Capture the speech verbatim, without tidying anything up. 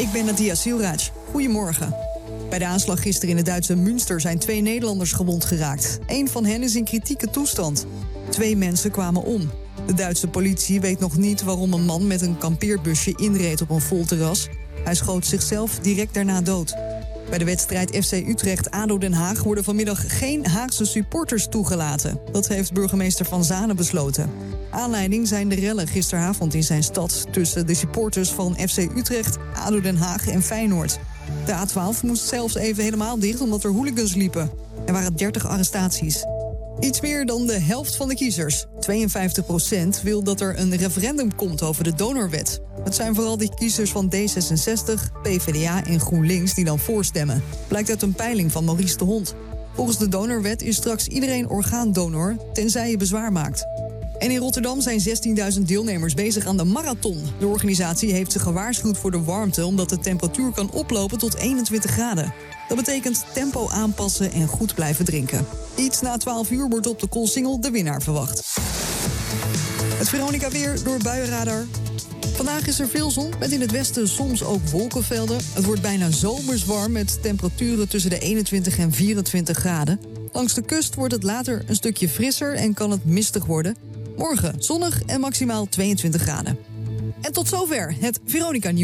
Ik ben Nadia Silraj. Goedemorgen. Bij de aanslag gisteren in het Duitse Münster zijn twee Nederlanders gewond geraakt. Eén van hen is in kritieke toestand. Twee mensen kwamen om. De Duitse politie weet nog niet waarom een man met een kampeerbusje inreed op een vol terras. Hij schoot zichzelf direct daarna dood. Bij de wedstrijd F C Utrecht-A D O Den Haag worden vanmiddag geen Haagse supporters toegelaten. Dat heeft burgemeester Van Zanen besloten. Aanleiding zijn de rellen gisteravond in zijn stad tussen de supporters van F C Utrecht, A D O Den Haag en Feyenoord. De A twaalf moest zelfs even helemaal dicht omdat er hooligans liepen. Er waren dertig arrestaties. Iets meer dan de helft van de kiezers, tweeënvijftig procent, wil dat er een referendum komt over de donorwet. Het zijn vooral de kiezers van D zesenzestig, P V D A en GroenLinks die dan voorstemmen. Blijkt uit een peiling van Maurice de Hond. Volgens de donorwet is straks iedereen orgaandonor, tenzij je bezwaar maakt. En in Rotterdam zijn zestienduizend deelnemers bezig aan de marathon. De organisatie heeft ze gewaarschuwd voor de warmte, omdat de temperatuur kan oplopen tot eenentwintig graden. Dat betekent tempo aanpassen en goed blijven drinken. Iets na twaalf uur wordt op de Koolsingel de winnaar verwacht. Het Veronica weer door Buienradar. Vandaag is er veel zon, met in het westen soms ook wolkenvelden. Het wordt bijna zomers warm met temperaturen tussen de eenentwintig en vierentwintig graden. Langs de kust wordt het later een stukje frisser en kan het mistig worden. Morgen zonnig en maximaal tweeëntwintig graden. En tot zover het Veronica Nieuws.